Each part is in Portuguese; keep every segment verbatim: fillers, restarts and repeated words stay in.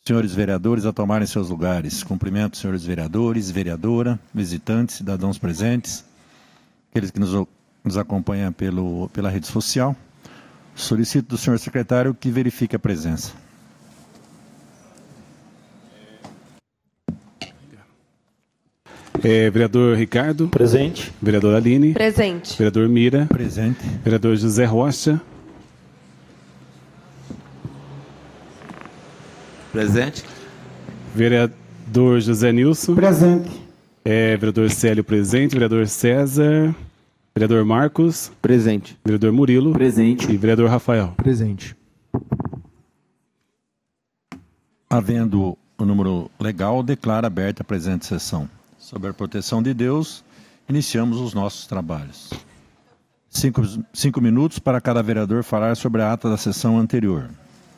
Senhores vereadores a tomarem seus lugares. Cumprimento, senhores vereadores, vereadora, visitantes, cidadãos presentes, aqueles que nos, nos acompanham pelo, pela rede social. Solicito do senhor secretário que verifique a presença. É, vereador Ricardo. Presente. Vereadora Aline. Presente. Vereador Mira. Presente. Vereador José Rocha. Presente. Vereador José Nilson. Presente. É, vereador Célio presente. Vereador César. Vereador Marcos. Presente. Vereador Murilo. Presente. E vereador Rafael. Presente. Havendo o número legal, declaro aberta a presente sessão. Sob a proteção de Deus, iniciamos os nossos trabalhos. Cinco, cinco minutos para cada vereador falar sobre a ata da sessão anterior.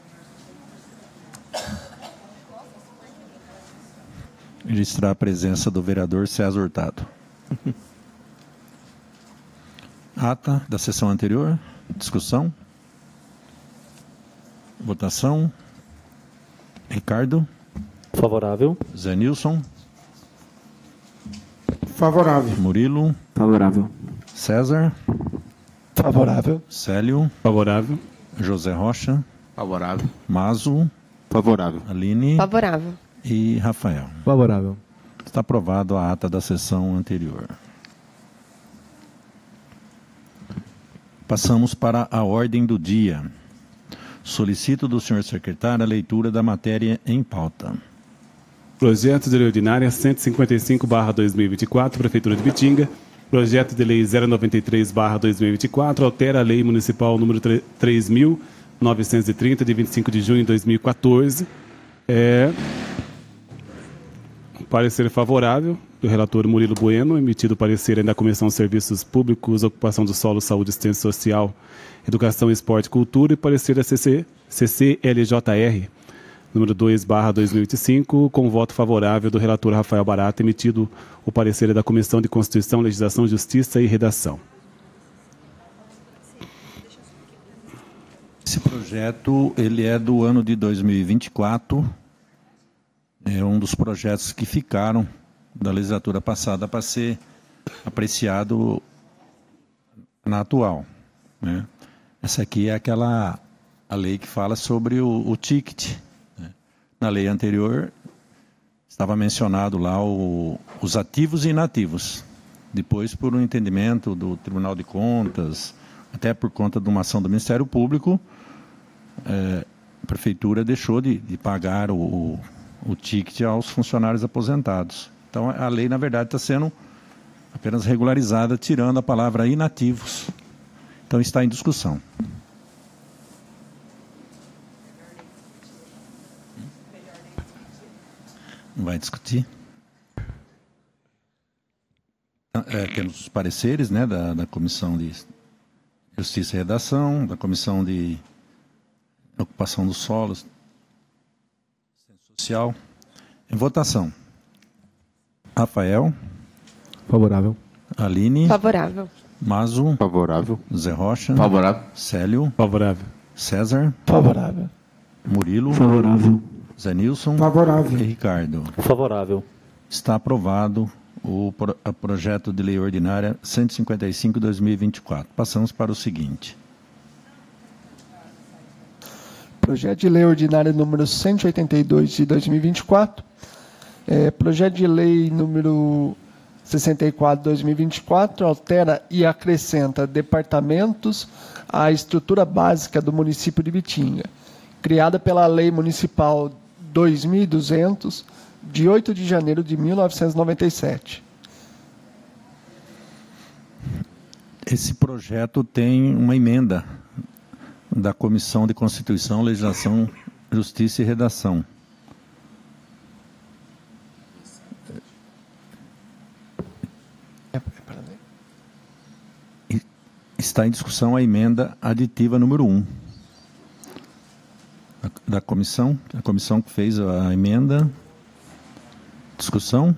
Registrar a presença do vereador César Hurtado. Ata da sessão anterior. Discussão. Votação. Ricardo. Favorável. Zé Nilson. Favorável. Murilo. Favorável. César. Favorável. Célio. Favorável. José Rocha. Favorável. Mazo. Favorável. Aline. Favorável. E Rafael. Favorável. Está aprovado a ata da sessão anterior. Passamos para a ordem do dia. Solicito do senhor secretário a leitura da matéria em pauta. Projeto de Lei Ordinária cento e cinquenta e cinco barra dois mil e vinte e quatro, Prefeitura de Bitinga. Projeto de Lei zero noventa e três barra dois mil e vinte e quatro, altera a Lei Municipal número três mil novecentos e trinta, de vinte e cinco de junho de dois mil e quatorze. É... Parecer favorável do relator Murilo Bueno, emitido parecer da Comissão de Serviços Públicos, Ocupação do Solo, Saúde, Assistência Social, Educação, Esporte e Cultura, e parecer da C C L J R, número dois barra dois mil e vinte e cinco, com voto favorável do relator Rafael Barata, emitido o parecer da Comissão de Constituição, Legislação, Justiça e Redação. Esse projeto ele é do ano de dois mil e vinte e quatro. É um dos projetos que ficaram da legislatura passada para ser apreciado na atual, né? Essa aqui é aquela a lei que fala sobre o, o ticket, né? Na lei anterior estava mencionado lá o, os ativos e inativos. Depois, por um entendimento do Tribunal de Contas, até por conta de uma ação do Ministério Público, é, a Prefeitura deixou de, de pagar o, o, o ticket aos funcionários aposentados. Então, a lei, na verdade, está sendo apenas regularizada, tirando a palavra inativos. Então, está em discussão. Não vai discutir? É, temos os pareceres, né, da, da Comissão de Justiça e Redação, da Comissão de Ocupação dos Solos, Social. Em votação. Rafael. Favorável. Aline. Favorável. Mazo. Favorável. Zé Rocha. Favorável. Célio. Favorável. César. Favorável. Murilo. Favorável. Zé Nilson. Favorável. E Ricardo. Favorável. Está aprovado o pro, a projeto de lei ordinária cento e cinquenta e cinco, dois mil e vinte e quatro. Passamos para o seguinte. Projeto de lei ordinária número cento e oitenta e dois de dois mil e vinte e quatro. É, projeto de lei número sessenta e quatro de dois mil e vinte e quatro altera e acrescenta departamentos à estrutura básica do município de Bitinga, criada pela Lei Municipal dois mil e duzentos, de oito de janeiro de mil novecentos e noventa e sete. Esse projeto tem uma emenda da Comissão de Constituição, Legislação, Justiça e Redação. Está em discussão a emenda aditiva número um da comissão, a comissão que fez a emenda. Discussão.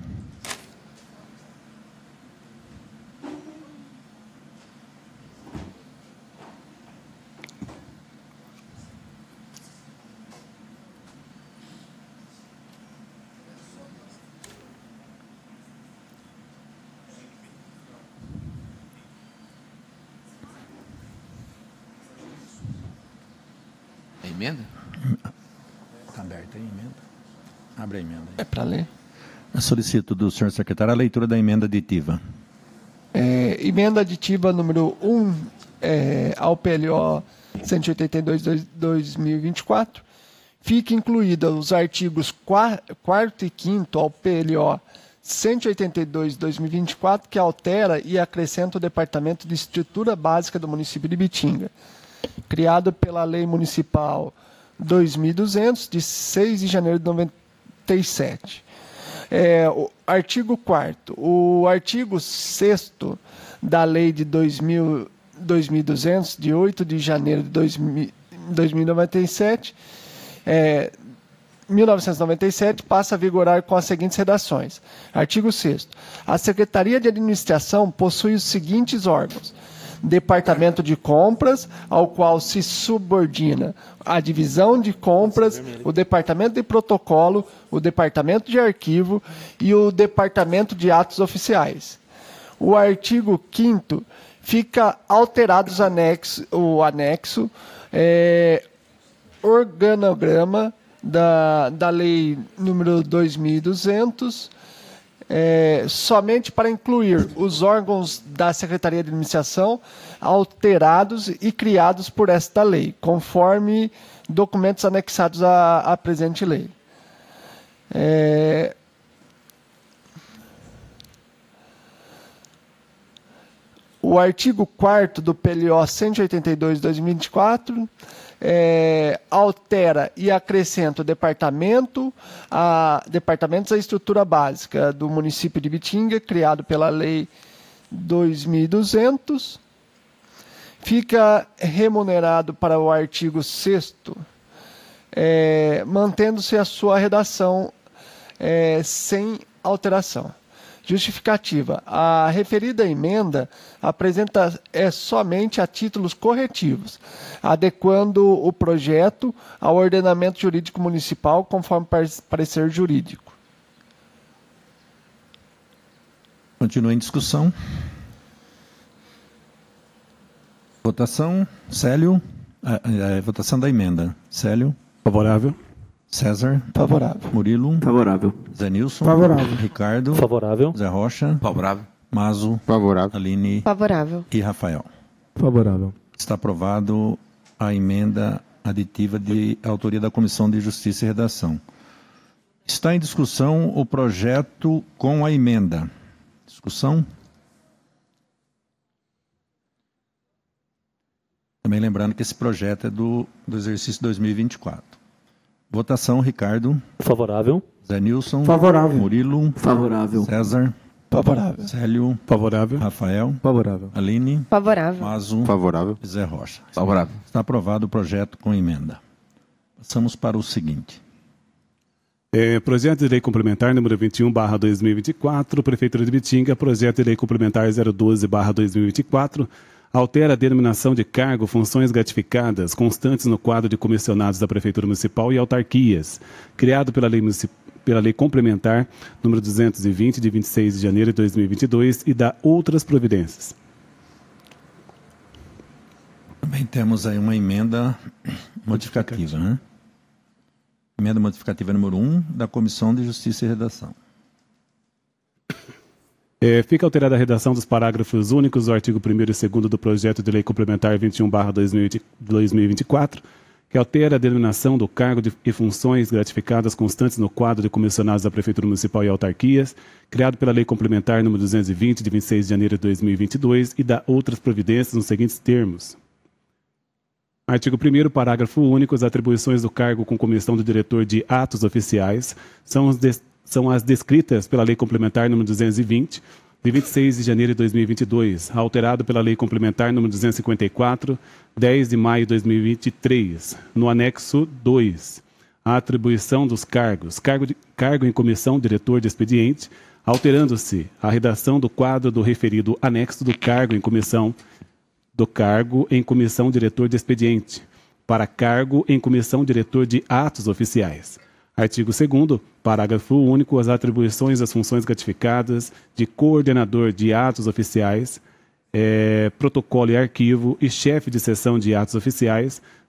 A emenda? Está aberta a emenda. Abre a emenda. É para ler. Eu solicito do senhor secretário a leitura da emenda aditiva. É, emenda aditiva número um é, ao P L O cento e oitenta e dois de dois mil e vinte e quatro. Fica incluída os artigos quarto e quinto ao P L O cento e oitenta e dois de dois mil e vinte e quatro, que altera e acrescenta o Departamento de Estrutura Básica do município de Ibitinga, criado pela Lei Municipal dois mil e duzentos, de seis de janeiro de noventa e sete. É, o artigo quarto. O artigo sexto da Lei de dois mil, dois mil e duzentos, de oito de janeiro de dois mil, dois mil e noventa e sete, é, mil novecentos e noventa e sete, passa a vigorar com as seguintes redações. Artigo sexto. A Secretaria de Administração possui os seguintes órgãos: Departamento de Compras, ao qual se subordina a Divisão de Compras, o Departamento de Protocolo, o Departamento de Arquivo e o Departamento de Atos Oficiais. O artigo quinto fica alterado os anexo, o anexo é, organograma da, da Lei número dois mil e duzentos, É, somente para incluir os órgãos da Secretaria de Administração alterados e criados por esta lei, conforme documentos anexados à, à presente lei. É, o artigo quarto do P L O cento e oitenta e dois de dois mil e vinte e quatro É, altera e acrescenta o departamento, a, departamentos à estrutura básica do município de Ibitinga, criado pela Lei dois mil e duzentos. Fica remunerado para o artigo sexto, é, mantendo-se a sua redação é, sem alteração. Justificativa. A referida emenda apresenta é, somente a títulos corretivos, adequando o projeto ao ordenamento jurídico municipal conforme parecer jurídico. Continua em discussão. Votação. Célio. A, a, a votação da emenda. Célio. Favorável. César. Favorável. Murilo. Favorável. Zé Nilson. Favorável. Ricardo. Favorável. Zé Rocha. Favorável. Mazo. Favorável. Aline. Favorável. E Rafael. Favorável. Está aprovado a emenda aditiva de autoria da Comissão de Justiça e Redação. Está em discussão o projeto com a emenda. Discussão? Também lembrando que esse projeto é do, do exercício dois mil e vinte e quatro. Votação, Ricardo. Favorável. Zé Nilson. Favorável. Murilo. Favorável. César. Favorável. Célio. Favorável. Rafael. Favorável. Aline. Favorável. Mazo. Favorável. E Zé Rocha. Favorável. Está aprovado o projeto com emenda. Passamos para o seguinte. É, projeto de Lei Complementar número vinte e um barra dois mil e vinte e quatro, Prefeitura de Ibitinga, projeto de Lei Complementar zero doze barra dois mil e vinte e quatro, altera a denominação de cargo, funções gratificadas constantes no quadro de comissionados da Prefeitura Municipal e autarquias, criado pela Lei, pela Lei Complementar número duzentos e vinte, de vinte e seis de janeiro de dois mil e vinte e dois, e dá outras providências. Também temos aí uma emenda modificativa, né? Emenda modificativa número um da Comissão de Justiça e Redação. É, fica alterada a redação dos parágrafos únicos do artigo primeiro e segundo do projeto de Lei Complementar vinte e um barra dois mil e vinte e quatro, que altera a denominação do cargo de, e funções gratificadas constantes no quadro de comissionados da Prefeitura Municipal e autarquias, criado pela Lei Complementar número duzentos e vinte, de vinte e seis de janeiro de dois mil e vinte e dois, e dá outras providências nos seguintes termos. Artigo primeiro, parágrafo único, as atribuições do cargo com comissão do diretor de atos oficiais são, os des, são as descritas pela Lei Complementar número duzentos e vinte, de vinte e seis de janeiro de dois mil e vinte e dois, alterado pela Lei Complementar número duzentos e cinquenta e quatro, dez de maio de dois mil e vinte e três, no anexo dois, a atribuição dos cargos, cargo, de, cargo em comissão diretor de expediente, alterando-se a redação do quadro do referido anexo do cargo em comissão do cargo em comissão diretor de expediente, para cargo em comissão diretor de atos oficiais. Artigo segundo, parágrafo único, as atribuições das funções gratificadas de coordenador de atos oficiais, é, protocolo e arquivo e chefe de seção de atos oficiais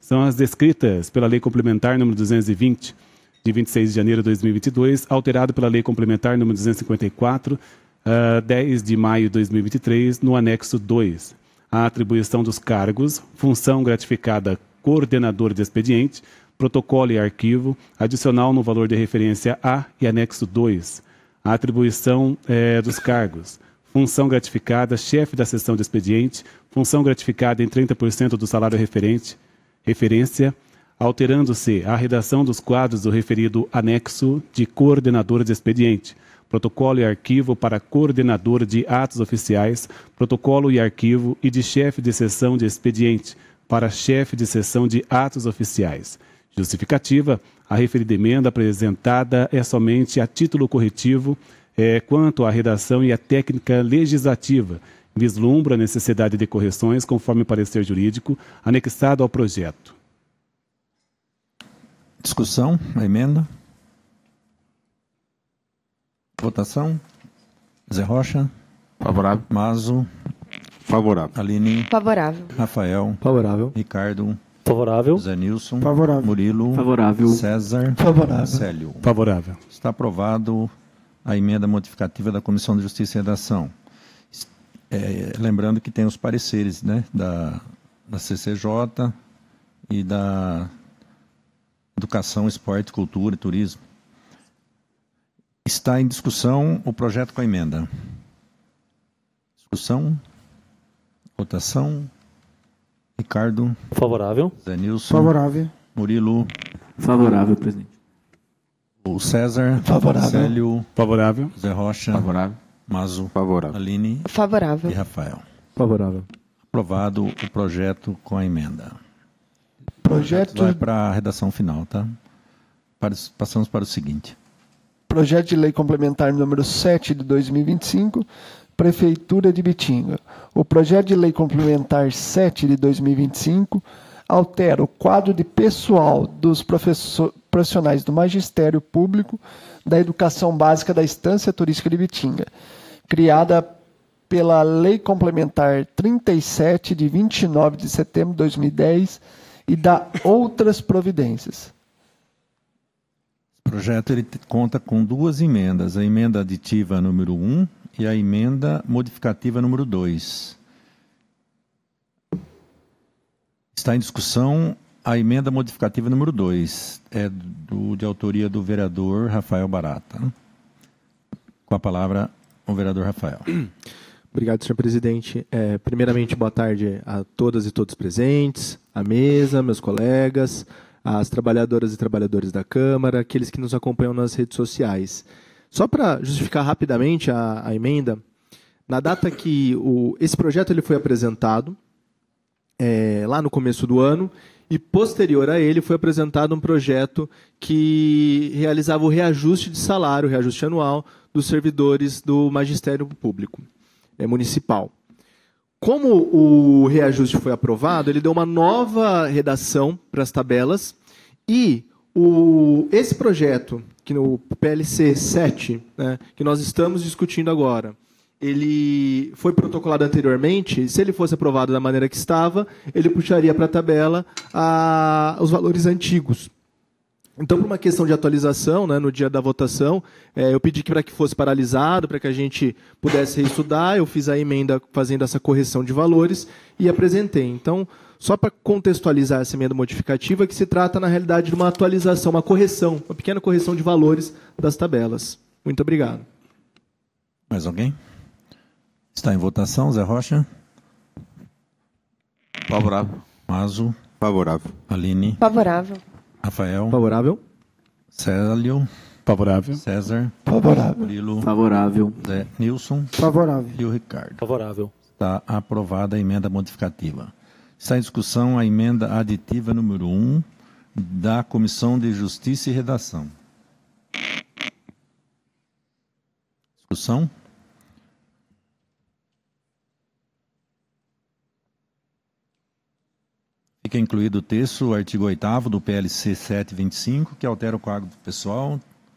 são as descritas pela Lei Complementar número duzentos e vinte, de vinte e seis de janeiro de dois mil e vinte e dois, alterado pela Lei Complementar número duzentos e cinquenta e quatro, uh, dez de maio de dois mil e vinte e três, no anexo dois. A atribuição dos cargos, função gratificada coordenador de expediente, protocolo e arquivo, adicional no valor de referência A e anexo dois. A atribuição eh, dos cargos, função gratificada, chefe da seção de expediente, função gratificada em trinta por cento do salário referente, referência, alterando-se a redação dos quadros do referido anexo de coordenador de expediente, protocolo e arquivo para coordenador de atos oficiais, protocolo e arquivo e de chefe de seção de expediente para chefe de seção de atos oficiais. Justificativa: a referida emenda apresentada é somente a título corretivo é, quanto à redação e à técnica legislativa, vislumbra a necessidade de correções conforme parecer jurídico anexado ao projeto. Discussão, a emenda. Votação. Zé Rocha. Favorável. Mazo. Favorável. Aline. Favorável. Rafael. Favorável. Ricardo. Favorável. Zé Nilson. Favorável. Murilo. Favorável. César. Favorável. Célio. Favorável. Está aprovado a emenda modificativa da Comissão de Justiça e Redação. É, lembrando que tem os pareceres, né, da, da C C J e da Educação, Esporte, Cultura e Turismo. Está em discussão o projeto com a emenda. Discussão. Votação. Ricardo. Favorável. Zé Nilson. Favorável. Murilo. Favorável, presidente. O César. Favorável. Célio. Favorável. Zé Rocha. Favorável. Mazo. Favorável. Aline Favorável. e Rafael. Favorável. Aprovado o projeto com a emenda. Projeto, Vai para a redação final, tá? Para- Passamos para o seguinte. projeto de lei complementar número sete de dois mil e vinte e cinco, Prefeitura de Bitinga. O projeto de lei complementar sete de dois mil e vinte e cinco altera o quadro de pessoal dos professor- profissionais do magistério público da educação básica da Estância Turística de Bitinga, criada pela Lei Complementar trinta e sete, de vinte e nove de setembro de dois mil e dez, e dá outras providências. O projeto ele te- conta com duas emendas, a emenda aditiva número um e a emenda modificativa número dois. Está em discussão a emenda modificativa número dois, é do, de autoria do vereador Rafael Barata. Com a palavra, o vereador Rafael. Obrigado, senhor presidente. É, primeiramente, boa tarde a todas e todos presentes, à mesa, meus colegas, as trabalhadoras e trabalhadores da Câmara, aqueles que nos acompanham nas redes sociais. Só para justificar rapidamente a, a emenda, na data que o, esse projeto ele foi apresentado, é, lá no começo do ano, e posterior a ele foi apresentado um projeto que realizava o reajuste de salário, o reajuste anual dos servidores do Magistério Público é, Municipal. Como o reajuste foi aprovado, ele deu uma nova redação para as tabelas e o, esse projeto, que no P L C sete, né, que nós estamos discutindo agora, ele foi protocolado anteriormente, se ele fosse aprovado da maneira que estava, ele puxaria para a tabela a, os valores antigos. Então, por uma questão de atualização, né, no dia da votação, é, eu pedi para que fosse paralisado, para que a gente pudesse reestudar, eu fiz a emenda fazendo essa correção de valores e apresentei. Então, só para contextualizar essa emenda modificativa, que se trata, na realidade, de uma atualização, uma correção, uma pequena correção de valores das tabelas. Muito obrigado. Mais alguém? Está em votação, Zé Rocha, Favorável. Mazo, Favorável. Aline, Favorável. Rafael, Favorável? Célio, Favorável. César, Favorável. Murilo, Favorável. Zé Nilson Favorável. e o Ricardo. Favorável. Está aprovada a emenda modificativa. Está em discussão a emenda aditiva número um da Comissão de Justiça e Redação. Discussão? Fica incluído o texto, o artigo oitavo do P L C setecentos e vinte e cinco, que altera o quadro pessoal.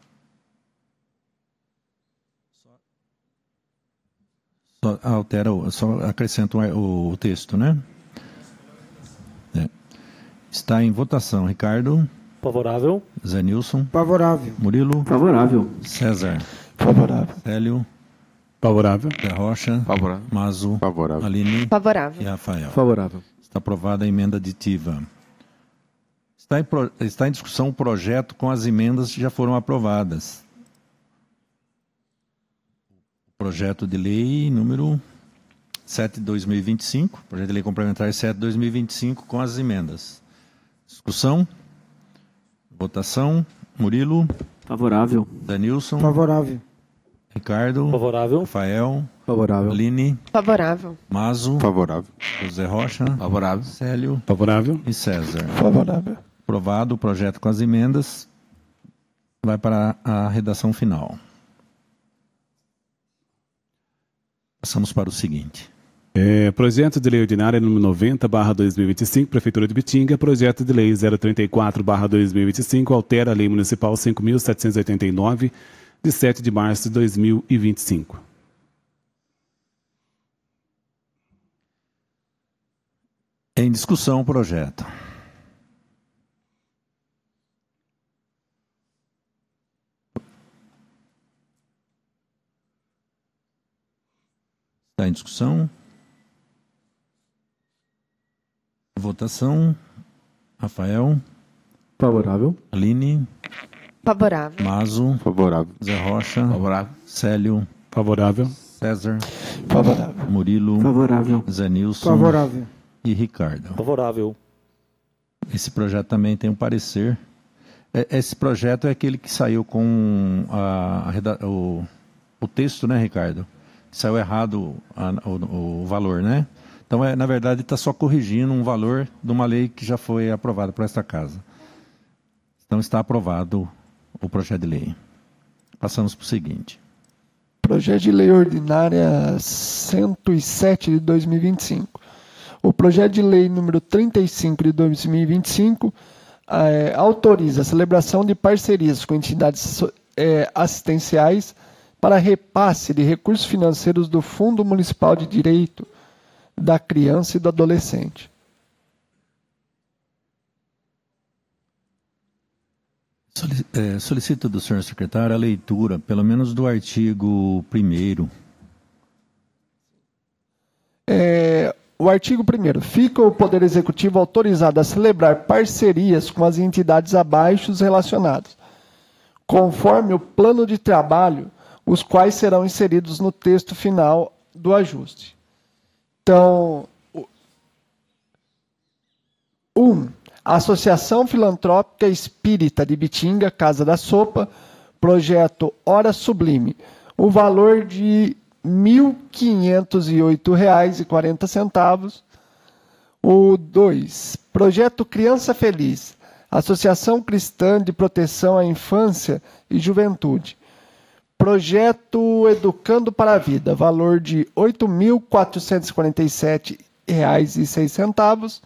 Só altera, o- só acrescenta o, o texto, né? É. Está em votação. Ricardo. Favorável. Zé Nilson. Favorável. Murilo. Favorável. César. Favorável. Célio. Favorável. Zé Rocha. Favorável. Mazo. Favorável. Aline. Favorável. E Rafael. Favorável. Está aprovada a emenda aditiva. Está em, pro... Está em discussão o projeto com as emendas que já foram aprovadas. Projeto de lei número sete de dois mil e vinte e cinco, projeto de lei complementar sete de dois mil e vinte e cinco com as emendas. Discussão. Votação. Murilo. Favorável. Danilson. Favorável. Ricardo. Favorável. Rafael. Favorável. Aline. Favorável. Mazo. Favorável. José Rocha. Favorável. Célio. Favorável. E César. Favorável. Aprovado o projeto com as emendas. Vai para a redação final. Passamos para o seguinte. É, projeto de lei ordinária número noventa barra dois mil e vinte e cinco, Prefeitura de Bitinga. Projeto de lei zero trinta e quatro barra dois mil e vinte e cinco, altera a Lei Municipal cinco mil setecentos e oitenta e nove, de sete de março de dois mil e vinte e cinco. Em discussão o projeto. Está em discussão. Votação. Rafael. Favorável. Aline. Favorável. Mazo. Favorável. Zé Rocha. Favorável. Célio. Favorável. César. Favorável. Murilo. Favorável. Zé Nilson. Favorável. E Ricardo. Favorável. Esse projeto também tem um parecer. É, esse projeto é aquele que saiu com a, a reda- o, o texto, né, Ricardo? Saiu errado a, o, o valor, né? Então, é, na verdade, está só corrigindo um valor de uma lei que já foi aprovada por esta casa. Então, está aprovado o projeto de lei. Passamos para o seguinte. Projeto de lei ordinária cento e sete de dois mil e vinte e cinco. O projeto de lei número trinta e cinco de dois mil e vinte e cinco é, autoriza a celebração de parcerias com entidades é, assistenciais para repasse de recursos financeiros do Fundo Municipal de Direito da Criança e do Adolescente. Solicito do senhor secretário a leitura, pelo menos do artigo primeiro. É, o artigo primeiro. Fica o Poder Executivo autorizado a celebrar parcerias com as entidades abaixo relacionadas, conforme o plano de trabalho, os quais serão inseridos no texto final do ajuste. Então, um, a Associação Filantrópica Espírita de Bitinga, Casa da Sopa, projeto Hora Sublime, o valor de mil quinhentos e oito reais e quarenta centavos. O dois, projeto Criança Feliz, Associação Cristã de Proteção à Infância e Juventude, projeto Educando para a Vida, valor de oito mil quatrocentos e quarenta e sete reais e seis centavos.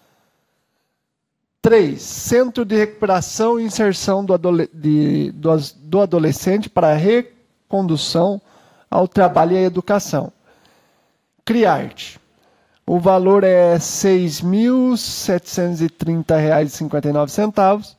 três. Centro de Recuperação e Inserção do, adole de, do, do Adolescente para Recondução ao Trabalho e à Educação. Criarte. O valor é seis mil setecentos e trinta reais e cinquenta e nove centavos.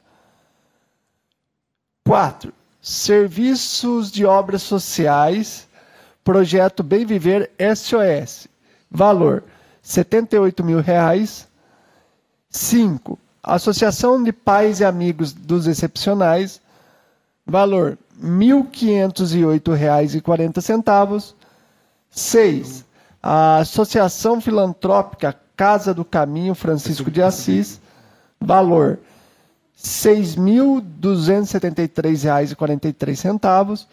quatro. Serviços de Obras Sociais, projeto Bem Viver S O S, valor setenta e oito mil reais. cinco. Associação de Pais e Amigos dos Excepcionais, valor mil quinhentos e oito reais e quarenta centavos. seis. A Associação Filantrópica Casa do Caminho Francisco de Assis, valor seis mil duzentos e setenta e três reais e quarenta e três centavos.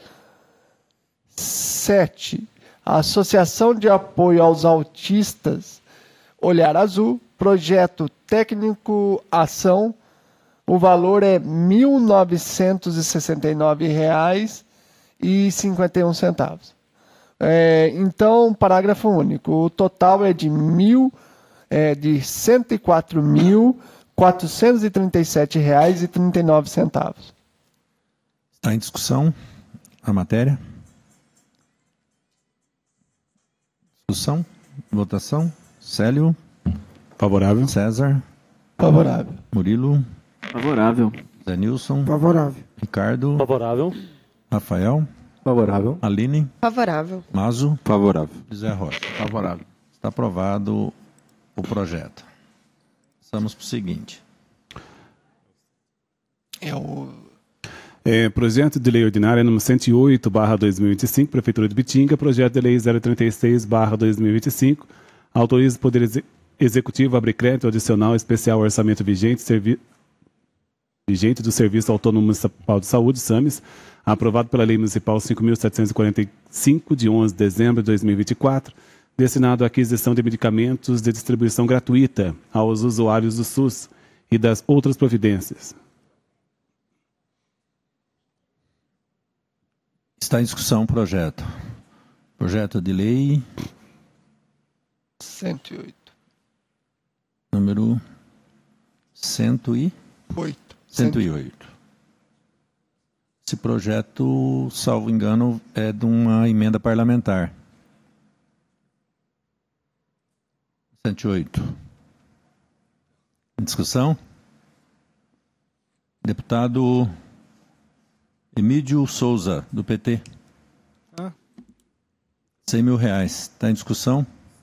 sete. A Associação de Apoio aos Autistas Olhar Azul, projeto Técnico Ação, o valor é mil novecentos e sessenta e nove reais e cinquenta e um centavos. É, então, parágrafo único, o total é de, mil, é, de cento e quatro mil quatrocentos e trinta e sete reais e trinta e nove centavos. Está em discussão a matéria? Discussão? Votação? Célio? Favorável. César? Favorável. Murilo, Favorável. Zé Nilson, Favorável. Ricardo, Favorável. Rafael, Favorável. Aline, Favorável. Mazo Favorável. e Zé Rocha. Favorável. Está aprovado o projeto. Passamos para o seguinte. É o É, projeto de lei ordinária número cento e oito barra dois mil e vinte e cinco, Prefeitura de Bitinga, projeto de lei zero trinta e seis barra dois mil e vinte e cinco, autoriza o Poder Exe- Executivo a abrir crédito adicional especial ao orçamento vigente, servi- vigente do Serviço Autônomo Municipal de Saúde, SAMES, aprovado pela Lei Municipal cinco mil setecentos e quarenta e cinco, de onze de dezembro de dois mil e vinte e quatro, destinado à aquisição de medicamentos de distribuição gratuita aos usuários do SUS e das outras providências. Está em discussão o projeto. Projeto de lei cento e oito. número cento e oito. cento e oito. Esse projeto, salvo engano, é de uma emenda parlamentar. cento e oito. Em discussão? Deputado Emílio Souza, do P T. Ah. cem mil reais. Está em discussão?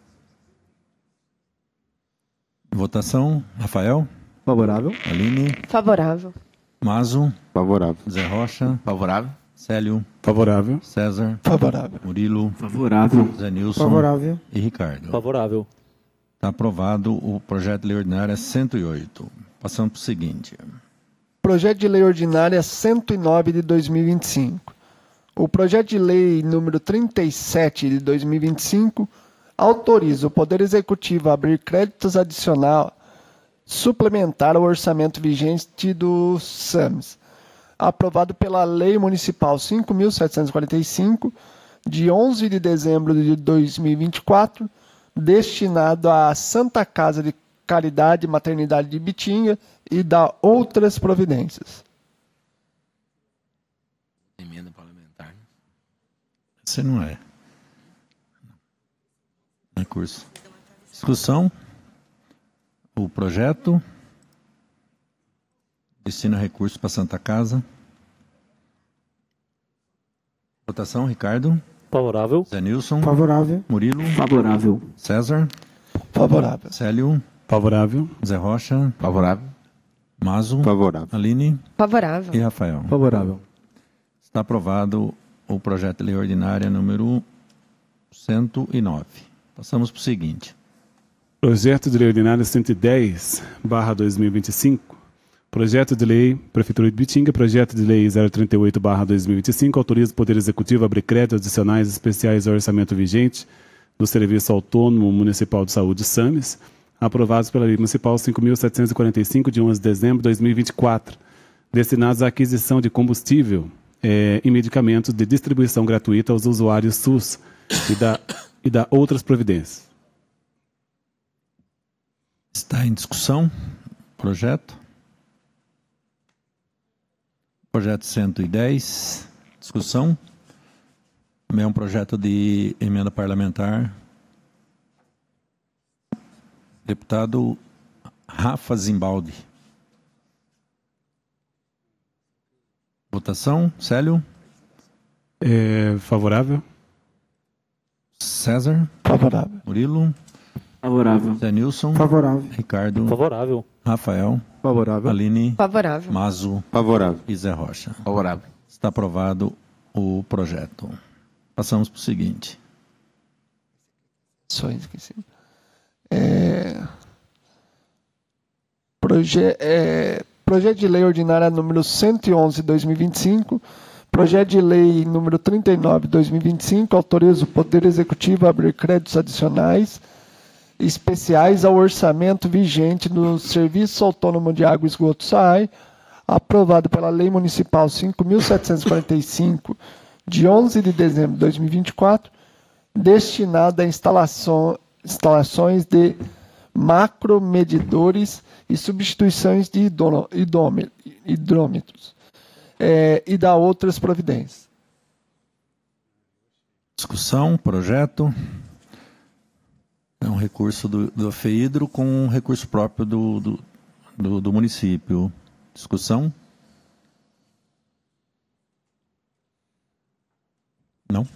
Votação. Rafael, Favorável. Aline, Favorável. Mazo, Favorável. Zé Rocha, Favorável. Célio, Favorável. César, Favorável. Murilo, Favorável. Zé Nilson Favorável. e Ricardo. Favorável. Está aprovado o projeto de lei ordinária cento e oito. Passando para o seguinte. Projeto de Lei Ordinária cento e nove de dois mil e vinte e cinco. O projeto de lei número trinta e sete de dois mil e vinte e cinco autoriza o Poder Executivo a abrir créditos adicional suplementar ao orçamento vigente do SAMES, aprovado pela Lei Municipal cinco mil setecentos e quarenta e cinco, de onze de dezembro de dois mil e vinte e quatro, destinado à Santa Casa de Caridade e Maternidade de Bitinga e da outras providências. Emenda parlamentar. Você não é. Recurso. Discussão. O projeto destina recursos para Santa Casa. Votação, Ricardo, Favorável. Zé Nilson, Favorável. Murilo, Favorável. César, Favorável. Célio, Favorável. Zé Rocha, Favorável. Mazo, Favorável. Aline Favorável. e Rafael. Favorável. Está aprovado o projeto de lei ordinária número cento e nove. Passamos para o seguinte. Projeto de lei ordinária cento e dez barra dois mil e vinte e cinco. Projeto de lei, Prefeitura de Bitinga, projeto de lei zero trinta e oito barra dois mil e vinte e cinco, autoriza o Poder Executivo a abrir créditos adicionais especiais ao orçamento vigente do Serviço Autônomo Municipal de Saúde, SAMES, aprovados pela Lei Municipal cinco mil setecentos e quarenta e cinco, de onze de dezembro de dois mil e vinte e quatro, destinados à aquisição de combustível eh, e medicamentos de distribuição gratuita aos usuários SUS e da, e da outras providências. Está em discussão o projeto. Projeto cento e dez, discussão. Também é um projeto de emenda parlamentar. Deputado Rafa Zimbaldi. Votação, Célio, É, favorável. César, Favorável. Murilo, Favorável. Zé Nilson, Favorável. Ricardo, Favorável. Rafael, Favorável. Aline, Favorável. Mazo Favorável. e Zé Rocha. Favorável. Está aprovado o projeto. Passamos para o seguinte. Só esqueci. É... Proje... É... Projeto de Lei Ordinária número cento e onze de dois mil e vinte e cinco. Projeto de Lei número trinta e nove de dois mil e vinte e cinco autoriza o Poder Executivo a abrir créditos adicionais especiais ao orçamento vigente do Serviço Autônomo de Água e Esgoto S A I, aprovado pela Lei Municipal cinco mil setecentos e quarenta e cinco, de onze de dezembro de dois mil e vinte e quatro, destinado a instalação, instalações de macromedidores e substituições de hidro- hidrôme- hidrômetros é, e da outras providências. Discussão, projeto. É um recurso do, do FEIDRO com um recurso próprio do, do, do, do município. Discussão? Não?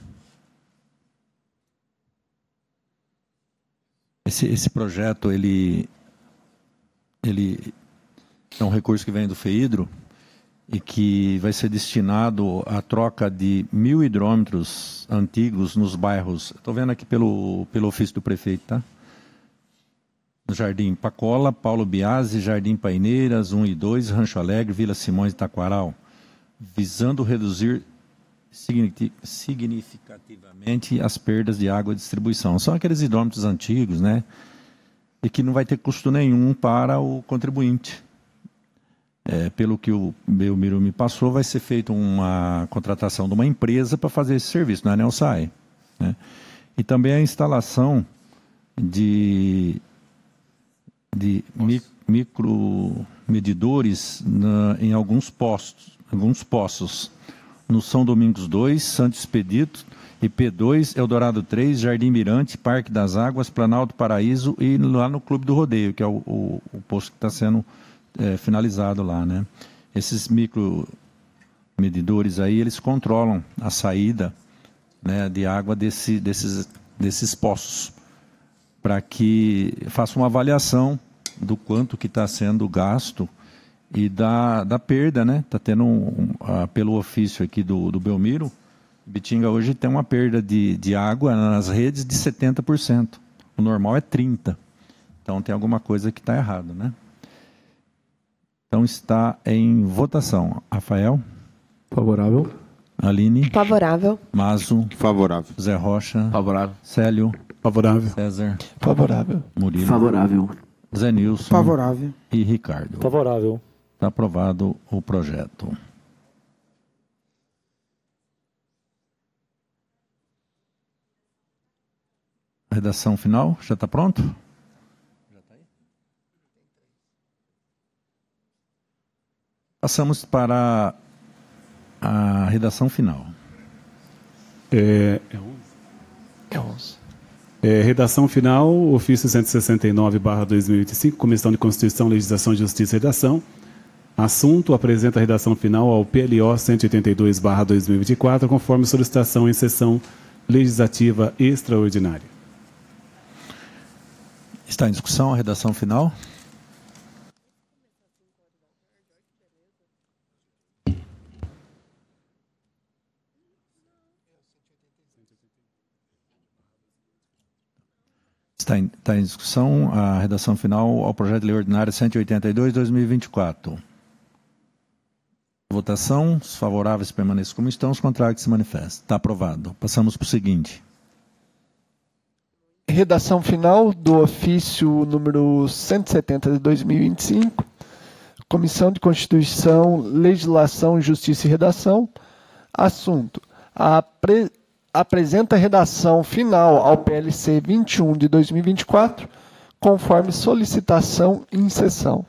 Esse, esse projeto, ele, ele é um recurso que vem do FEIDRO e que vai ser destinado à troca de mil hidrômetros antigos nos bairros. Estou vendo aqui pelo, pelo ofício do prefeito, tá? No Jardim Pacola, Paulo Biasi, Jardim Paineiras, um e dois, Rancho Alegre, Vila Simões e Taquaral, visando reduzir significativamente as perdas de água e distribuição. São aqueles hidrômetros antigos, né? E que não vai ter custo nenhum para o contribuinte. É, pelo que o Belmiro me passou, vai ser feita uma contratação de uma empresa para fazer esse serviço, não é Nelsai, né? E também a instalação de, de mi, micromedidores na, em alguns postos, alguns poços. No São Domingos dois, Santo Expedito, I P dois, Eldorado três, Jardim Mirante, Parque das Águas, Planalto Paraíso e lá no Clube do Rodeio, que é o, o, o posto que está sendo é, finalizado lá, né? Esses micromedidores aí, eles controlam a saída, né, de água desse, desses, desses poços, para que faça uma avaliação do quanto que está sendo gasto e da, da perda, né? Está tendo, um, um, uh, pelo ofício aqui do, do Belmiro, Bitinga hoje tem uma perda de, de água nas redes de setenta por cento. O normal é trinta por cento. Então tem alguma coisa que está errada, né? Então está em votação. Rafael? Favorável. Aline? Favorável. Mazo? Favorável. Zé Rocha? Favorável. Célio? Favorável. César? Favorável. Murilo? Favorável. Zé Nilson? Favorável. E Ricardo? Favorável. Está aprovado o projeto. A redação final, já está pronto? Já está aí? Passamos para a redação final. É, É onze. é, redação final, ofício cento e sessenta e nove barra dois mil e vinte e cinco, Comissão de Constituição, Legislação, Justiça e Redação. Assunto: apresenta a redação final ao P L O cento e oitenta e dois barra dois mil e vinte e quatro, conforme solicitação em sessão legislativa extraordinária. Está em discussão a redação final? Está em, está em discussão a redação final ao projeto de lei ordinária cento e oitenta e dois barra dois mil e vinte e quatro. Votação. Os favoráveis permaneçam como estão, os contrários que se manifestem. Está aprovado. Passamos para o seguinte. Redação final do ofício número cento e setenta de dois mil e vinte e cinco, Comissão de Constituição, Legislação, Justiça e Redação. Assunto: apre, apresenta redação final ao P L C vinte e um de dois mil e vinte e quatro, conforme solicitação em sessão.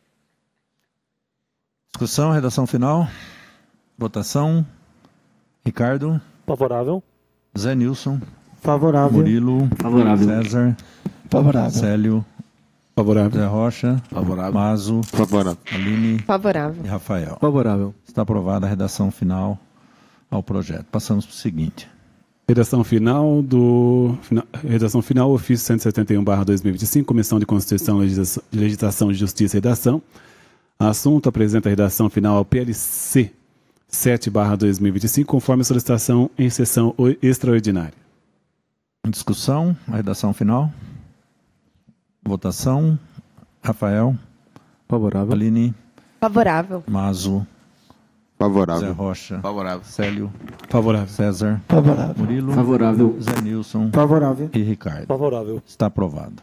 Discussão, redação final. Votação. Ricardo. Favorável. Zé Nilson. Favorável. Murilo. Favorável. César. Favorável. Célio. Favorável. Zé Rocha. Favorável. Mazo. Favorável. Aline. Favorável. E Rafael. Favorável. Está aprovada a redação final ao projeto. Passamos para o seguinte. Redação final do fina, redação final ofício cento e setenta e um barra dois mil e vinte e cinco, Comissão de Constituição, Legislação, Legislação, Justiça e Redação. Assunto: apresenta a redação final ao P L C sete barra dois mil e vinte e cinco, conforme solicitação em sessão extraordinária. Discussão, a redação final. Votação. Rafael. Favorável. Aline. Favorável. Mazo. Zé Favorável. Rocha. Favorável. Célio. Favorável. César. Favorável. Murilo. Favorável. Zé Nilson. Favorável. E Ricardo. Favorável. Está aprovado.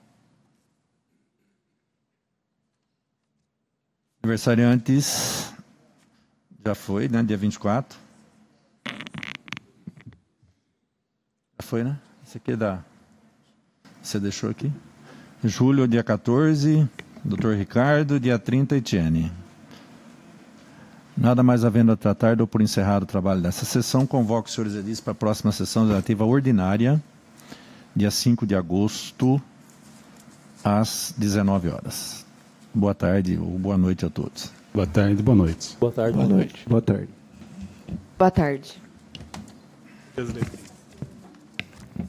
Aniversariantes. Já foi, né? Dia vinte e quatro. Já foi, né? Esse aqui é da... Você deixou aqui? Julho, dia quatorze. doutor Ricardo. Dia trinta, Etienne. Nada mais havendo a tratar, dou por encerrado o trabalho dessa sessão. Convoco os senhores edis para a próxima sessão legislativa ordinária, dia cinco de agosto, às dezenove horas. boa tarde ou boa noite a todos. Boa tarde, boa noite. Boa tarde. Boa noite. Boa tarde. Boa tarde. Presidente.